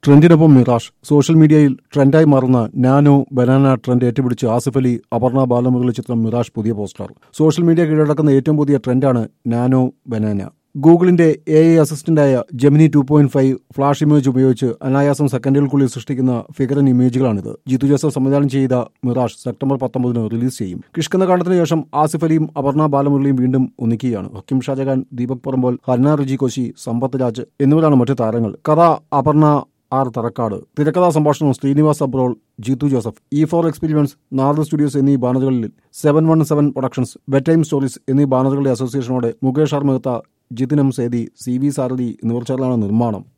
ട്രെൻഡിനൊപ്പം mirage. Social മീഡിയയിൽ ട്രെൻഡായി മാറുന്ന നാനോ ബനാന ട്രെൻഡ് ഏറ്റുപിടിച്ച് ആസിഫ് അലി, അപർണ ബാലമുരളി ചിത്രം മിറാഷ് പുതിയ പോസ്റ്റർ. സോഷ്യൽ മീഡിയ കീഴടക്കുന്ന ഏറ്റവും പുതിയ ട്രെൻഡാണ് നാനോ ബനാന. ഗൂഗിളിന്റെ AI അസിസ്റ്റന്റായ ജെമിനി 2.5 ഫ്ലാഷ് ഇമേജ് ഉപയോഗിച്ച് അനായാസം സെക്കൻഡുകൾക്കുള്ളിൽ സൃഷ്ടിക്കുന്ന ഫിഗർ ആൻഡ് ഇമേജുകളാണിത്. ജിത്തു ജോസഫ് സംവിധാനം ചെയ്ത മിറാഷ് സെപ്റ്റംബർ 19 റിലീസ് ചെയ്യും. കിഷ്കിന്ധ കാണ്ഡത്തിന് ശേഷം ആസിഫ് അലിയും അപർണ ബാലമുരളിയും വീണ്ടും ഒന്നിക്കുകയാണ്. ഹക്കീം ഷാജഹാൻ, ദീപക് പറമ്പോൾ, ഹർന റിജി കോശി, സമ്പത്ത് രാജ് എന്നിവരാണ് മറ്റു താരങ്ങൾ. കഥ അപർണ ആർ തറക്കാട്, തിരക്കഥാ സംഭാഷണം ശ്രീനിവാസ് അബ്രോൾ, ജിത്തു ജോസഫ്. E4 എക്സ്പീരിയൻസ്, നാർദ് സ്റ്റുഡിയോസ് എന്നീ ബാനറുകളിൽ 717 പ്രൊഡക്ഷൻസ്, ബെഡ് ടൈം സ്റ്റോറീസ് എന്നീ ബാനറുകളുടെ അസോസിയേഷനോടെ Mukesh R Mehta, Jithin M Sethi, CV Sarathi എന്നിവർ ചേർന്നാണ് നിർമ്മാണം.